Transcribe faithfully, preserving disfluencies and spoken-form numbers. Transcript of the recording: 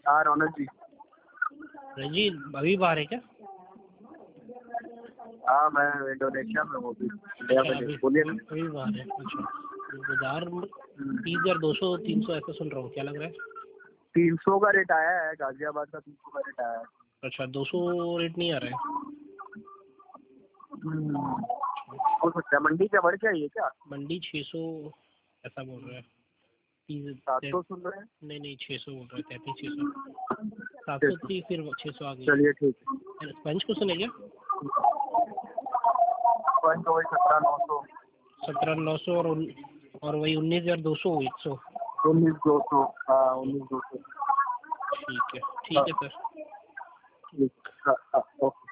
हाँ रौनक जी। जी अभी बाहर है क्या? हाँ मैं इंडोनेशिया में हूँ अभी, इंडिया में नहीं। बोलिए ना। अभी बाहर है। अच्छा बाजार तीस हजार दो सौ तीन सौ ऐसा सुन रहा हूँ, क्या लग रहा है? तीन सौ का रेट आया है, गाजियाबाद का तीन सौ का रेट आया है। अच्छा दो सौ रेट नहीं आ रहा है। हो सकता है मंडी क्या बढ़ के आई है क्या? मंडी छः सौ ऐसा बोल रहा है। सात सौ सुन रहे हैं? नहीं नहीं छः सौ बोल रहे थे, तैंतीस छः सौ सात सौ थी फिर छः सौ आ गई। चलिए ठीक है। पंच को सुने क्या? पंच वही सत्रह नौ सौ सत्रह नौ सौ और और वही उन्नीस हजार दो सौ एक सौ उन्नीस दो सौ हाँ उन्नीस दो सौ। ठीक है ठीक है सर। ठीक है ओके।